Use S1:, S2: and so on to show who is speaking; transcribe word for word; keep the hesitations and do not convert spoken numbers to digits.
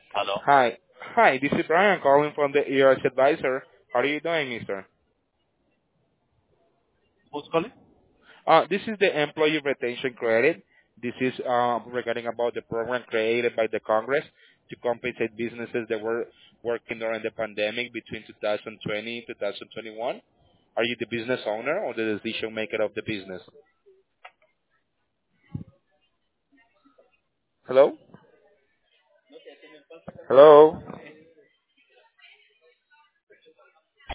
S1: Hello.
S2: Hi. Hi, this is Brian calling from the E R S Advisor. How are you doing, mister?
S1: Who's calling?
S2: Uh, this is the Employee Retention Credit. This is uh, regarding about the program created by the Congress to compensate businesses that were working during the pandemic between twenty twenty and twenty twenty-one. Are you the business owner or the decision maker of the business? Hello? Hello?